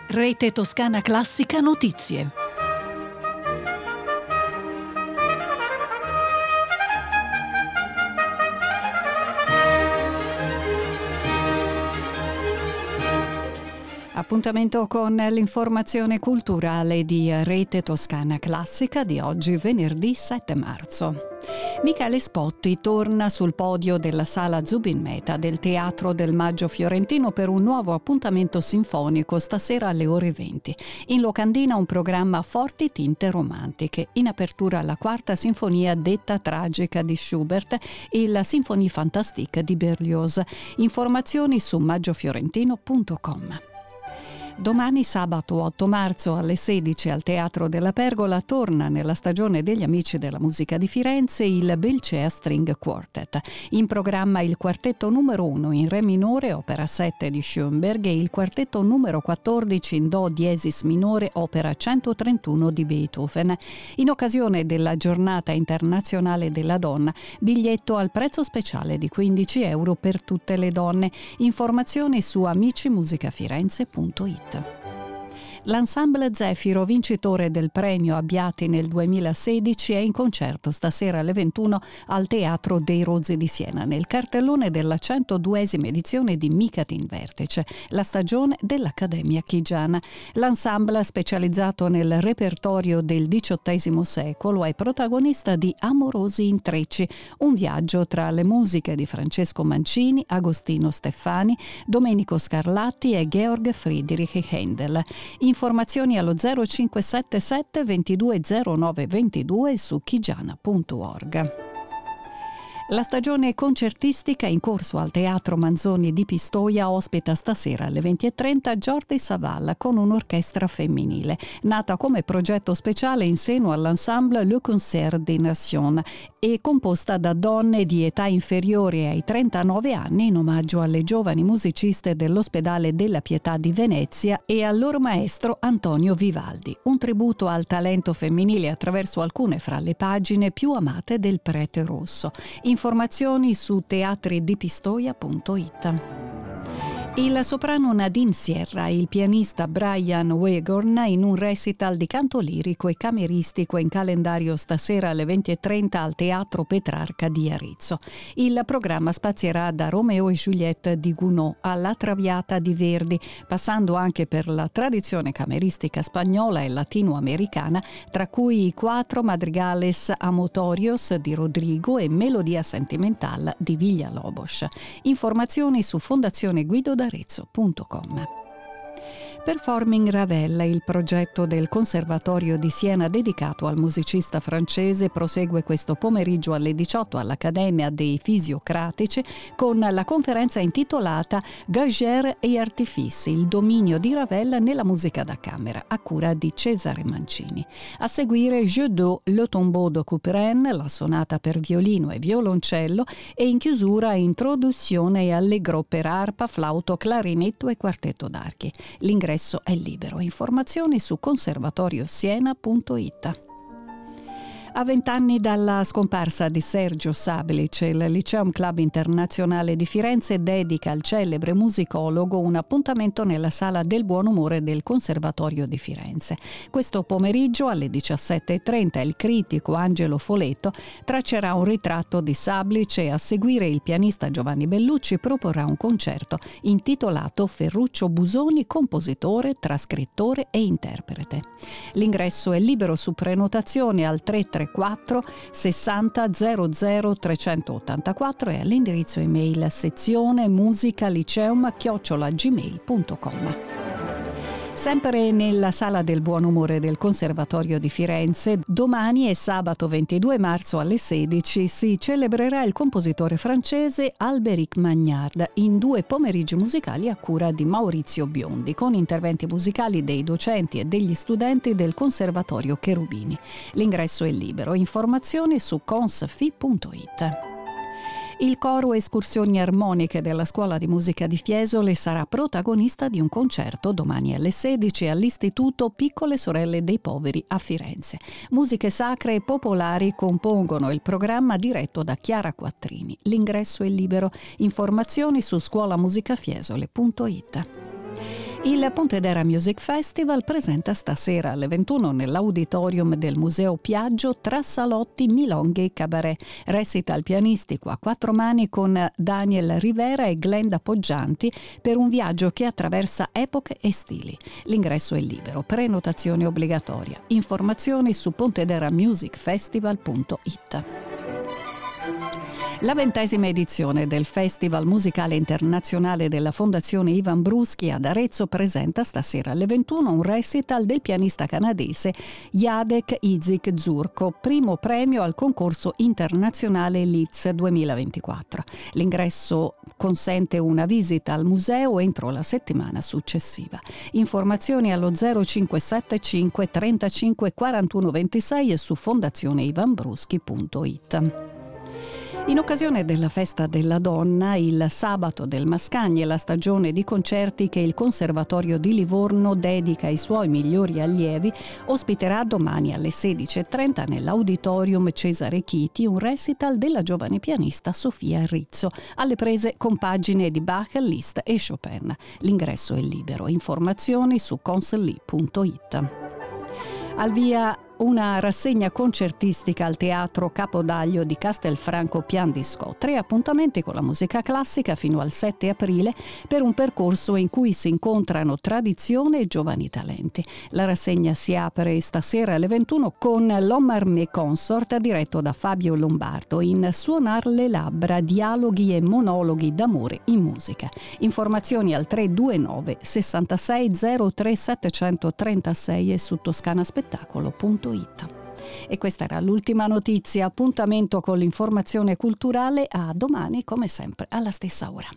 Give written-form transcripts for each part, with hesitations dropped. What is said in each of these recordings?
Rete Toscana Classica Notizie. Appuntamento con l'informazione culturale di Rete Toscana Classica di oggi, venerdì 7 marzo. Michele Spotti torna sul podio della sala Zubin Mehta del Teatro del Maggio Fiorentino per un nuovo appuntamento sinfonico stasera alle ore 20. In locandina un programma a forti tinte romantiche. In apertura la quarta sinfonia detta tragica di Schubert e la Symphonie Fantastique di Berlioz. Informazioni su maggiofiorentino.com. Domani sabato 8 marzo alle 16 al Teatro della Pergola torna nella stagione degli Amici della Musica di Firenze il Belcea String Quartet. In programma il quartetto numero 1 in Re minore, opera 7 di Schoenberg, e il quartetto numero 14 in Do diesis minore, opera 131 di Beethoven. In occasione della Giornata Internazionale della Donna, biglietto al prezzo speciale di €15 per tutte le donne. Informazioni su amicimusicafirenze.it. L'Ensemble Zefiro, vincitore del premio Abbiati nel 2016, è in concerto stasera alle 21 al Teatro dei Rozzi di Siena, nel cartellone della 102esima edizione di Micat in Vertice, la stagione dell'Accademia Chigiana. L'ensemble, specializzato nel repertorio del XVIII secolo, è protagonista di Amorosi Intrecci, un viaggio tra le musiche di Francesco Mancini, Agostino Steffani, Domenico Scarlatti e Georg Friedrich Händel. Informazioni allo 0577 2209 22 su chigiana.org. La stagione concertistica in corso al Teatro Manzoni di Pistoia ospita stasera alle 20:30 Jordi Savall con un'orchestra femminile, nata come progetto speciale in seno all'ensemble Le Concert des Nations e composta da donne di età inferiore ai 39 anni in omaggio alle giovani musiciste dell'Ospedale della Pietà di Venezia e al loro maestro Antonio Vivaldi. Un tributo al talento femminile attraverso alcune fra le pagine più amate del Prete Rosso. Informazioni su teatridipistoia.it. Il soprano Nadine Sierra e il pianista Brian Wegorn in un recital di canto lirico e cameristico in calendario stasera alle 20:30 al Teatro Petrarca di Arezzo. Il programma spazierà da Romeo e Juliette di Gounod alla Traviata di Verdi, passando anche per la tradizione cameristica spagnola e latinoamericana, tra cui i Quattro Madrigales Amotorios di Rodrigo e Melodia Sentimental di Villalobos. Informazioni su Fondazione Guido d'Arezzo.com. Performing Ravel, il progetto del Conservatorio di Siena dedicato al musicista francese, prosegue questo pomeriggio alle 18 all'Accademia dei Fisiocratici con la conferenza intitolata Gager et Artifice, il dominio di Ravel nella musica da camera, a cura di Cesare Mancini. A seguire Jeu d'eau, Le Tombeau de Couperin, la sonata per violino e violoncello, e in chiusura introduzione e allegro per arpa, flauto, clarinetto e quartetto d'archi. L'ingresso è libero. Informazioni su conservatoriosiena.it. A 20 anni dalla scomparsa di Sergio Sablic, il Lyceum Club Internazionale di Firenze dedica al celebre musicologo un appuntamento nella Sala del Buon Umore del Conservatorio di Firenze. Questo pomeriggio alle 17:30 il critico Angelo Foletto traccerà un ritratto di Sablic e a seguire il pianista Giovanni Bellucci proporrà un concerto intitolato Ferruccio Busoni, compositore, trascrittore e interprete. L'ingresso è libero su prenotazione al 334 60 00 384 e all'indirizzo email sezione musicaliceum@gmail.com. Sempre nella Sala del Buon Umore del Conservatorio di Firenze, domani e sabato 22 marzo alle 16 si celebrerà il compositore francese Albéric Magnard in 2 pomeriggi musicali a cura di Maurizio Biondi, con interventi musicali dei docenti e degli studenti del Conservatorio Cherubini. L'ingresso è libero. Informazioni su consfi.it. Il coro Escursioni Armoniche della Scuola di Musica di Fiesole sarà protagonista di un concerto domani alle 16 all'Istituto Piccole Sorelle dei Poveri a Firenze. Musiche sacre e popolari compongono il programma diretto da Chiara Quattrini. L'ingresso è libero. Informazioni su scolamusicafiesole.it. Il Pontedera Music Festival presenta stasera alle 21 nell'auditorium del Museo Piaggio tra salotti, milonghe e cabaret. Recital pianistico a quattro mani con Daniel Rivera e Glenda Poggianti per un viaggio che attraversa epoche e stili. L'ingresso è libero, prenotazione obbligatoria. Informazioni su pontederamusicfestival.it. La 20ª edizione del Festival Musicale Internazionale della Fondazione Ivan Bruschi ad Arezzo presenta stasera alle 21 un recital del pianista canadese Jacek Izik Zurko, primo premio al concorso internazionale Leeds 2024. L'ingresso consente una visita al museo entro la settimana successiva. Informazioni allo 0575 35 41 26 e su fondazioneivanbruschi.it. In occasione della Festa della Donna, il Sabato del Mascagni è la stagione di concerti che il Conservatorio di Livorno dedica ai suoi migliori allievi, ospiterà domani alle 16:30 nell'Auditorium Cesare Chiti un recital della giovane pianista Sofia Rizzo, alle prese con pagine di Bach, Liszt e Chopin. L'ingresso è libero. Informazioni su conselli.it. Al via una rassegna concertistica al Teatro Capodaglio di Castelfranco Pian di Scò. 3 appuntamenti con la musica classica fino al 7 aprile per un percorso in cui si incontrano tradizione e giovani talenti. La rassegna si apre stasera alle 21 con l'Ommarmé Consort diretto da Fabio Lombardo in Suonar le labbra, dialoghi e monologhi d'amore in musica. Informazioni al 329 66 03 736 e su toscanaspettacolo.it. E questa era l'ultima notizia. Appuntamento con l'informazione culturale a domani, come sempre, alla stessa ora.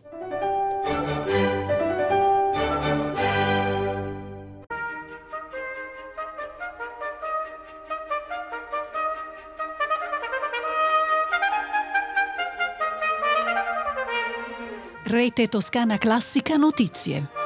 Rete Toscana Classica Notizie.